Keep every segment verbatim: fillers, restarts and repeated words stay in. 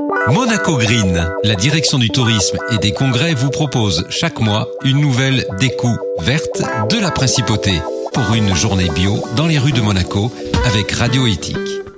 Monaco Green, la direction du tourisme et des congrès vous propose chaque mois une nouvelle découverte de la principauté pour une journée bio dans les rues de Monaco avec Radio Éthique.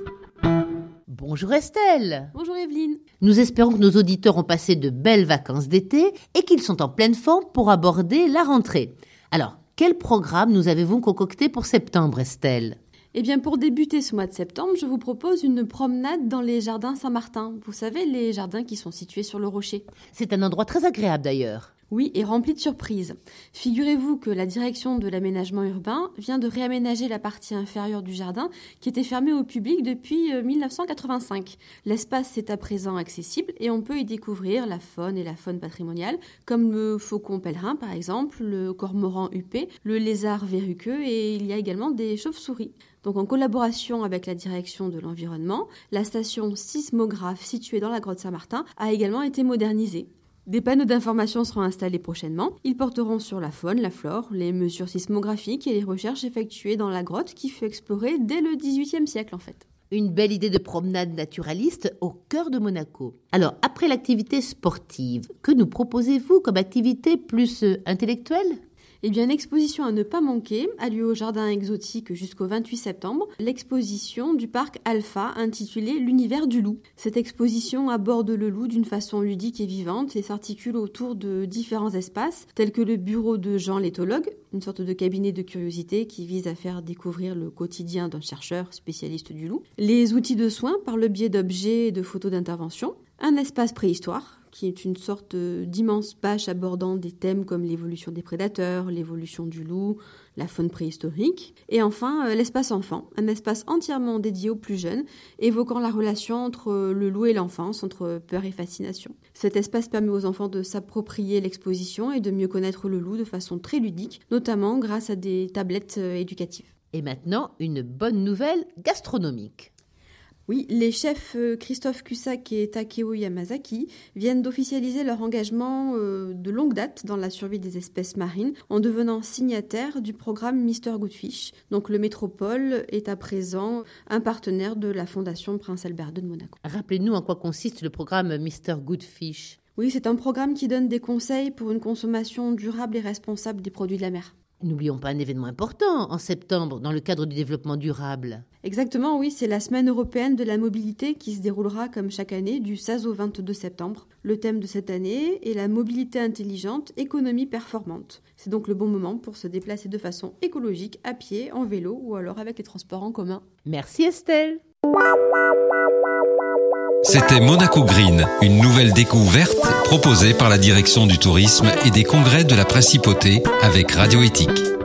Bonjour Estelle. Bonjour Evelyne. Nous espérons que nos auditeurs ont passé de belles vacances d'été et qu'ils sont en pleine forme pour aborder la rentrée. Alors, quel programme nous avez-vous concocté pour septembre, Estelle ? Eh bien, pour débuter ce mois de septembre, je vous propose une promenade dans les jardins Saint-Martin. Vous savez, les jardins qui sont situés sur le rocher. C'est un endroit très agréable d'ailleurs. Oui, et rempli de surprises. Figurez-vous que la direction de l'aménagement urbain vient de réaménager la partie inférieure du jardin qui était fermée au public depuis mille neuf cent quatre-vingt-cinq. L'espace est à présent accessible et on peut y découvrir la faune et la faune patrimoniale, comme le faucon pèlerin par exemple, le cormoran huppé, le lézard verruqueux et il y a également des chauves-souris. Donc en collaboration avec la direction de l'environnement, la station sismographe située dans la grotte Saint-Martin a également été modernisée. Des panneaux d'information seront installés prochainement. Ils porteront sur la faune, la flore, les mesures sismographiques et les recherches effectuées dans la grotte qui fut explorée dès le dix-huitième siècle en fait. Une belle idée de promenade naturaliste au cœur de Monaco. Alors, après l'activité sportive, que nous proposez-vous comme activité plus euh, intellectuelle ? Eh bien, une exposition à ne pas manquer a lieu au Jardin Exotique jusqu'au vingt-huit septembre, l'exposition du parc Alpha intitulée L'univers du loup. Cette exposition aborde le loup d'une façon ludique et vivante et s'articule autour de différents espaces tels que le bureau de Jean l'éthologue, une sorte de cabinet de curiosité qui vise à faire découvrir le quotidien d'un chercheur spécialiste du loup, les outils de soins par le biais d'objets et de photos d'intervention, un espace préhistoire, qui est une sorte d'immense bâche abordant des thèmes comme l'évolution des prédateurs, l'évolution du loup, la faune préhistorique. Et enfin, l'espace enfant, un espace entièrement dédié aux plus jeunes, évoquant la relation entre le loup et l'enfance, entre peur et fascination. Cet espace permet aux enfants de s'approprier l'exposition et de mieux connaître le loup de façon très ludique, notamment grâce à des tablettes éducatives. Et maintenant, une bonne nouvelle gastronomique. Oui, les chefs Christophe Cusack et Takeo Yamazaki viennent d'officialiser leur engagement de longue date dans la survie des espèces marines en devenant signataires du programme mister Goodfish. Donc le Métropole est à présent un partenaire de la Fondation Prince Albert deux de Monaco. Rappelez-nous en quoi consiste le programme mister Goodfish. Oui, c'est un programme qui donne des conseils pour une consommation durable et responsable des produits de la mer. N'oublions pas un événement important en septembre dans le cadre du développement durable. Exactement, oui, c'est la Semaine européenne de la mobilité qui se déroulera comme chaque année du seize au vingt-deux septembre. Le thème de cette année est la mobilité intelligente, économie performante. C'est donc le bon moment pour se déplacer de façon écologique, à pied, en vélo ou alors avec les transports en commun. Merci Estelle. C'était Monaco Green, une nouvelle découverte proposée par la direction du tourisme et des congrès de la principauté avec Radio Éthique.